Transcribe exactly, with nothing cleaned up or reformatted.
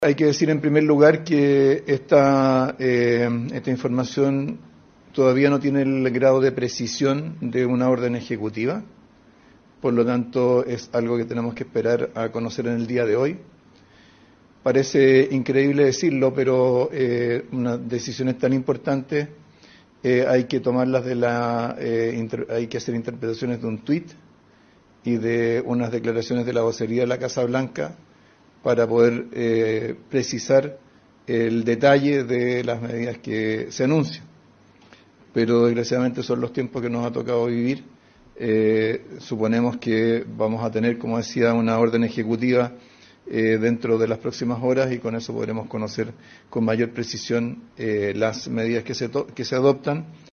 Hay que decir en primer lugar que esta, eh, esta información todavía no tiene el grado de precisión de una orden ejecutiva, por lo tanto es algo que tenemos que esperar a conocer en el día de hoy. Parece increíble decirlo, pero eh, unas decisiones tan importantes eh, hay que tomarlas de la, eh, inter, hay que hacer interpretaciones de un tuit y de unas declaraciones de la vocería de la Casa Blanca para poder eh, precisar el detalle de las medidas que se anuncian. Pero desgraciadamente son los tiempos que nos ha tocado vivir. Eh, suponemos que vamos a tener, como decía, una orden ejecutiva eh, dentro de las próximas horas y con eso podremos conocer con mayor precisión eh, las medidas que se, to- que se adoptan.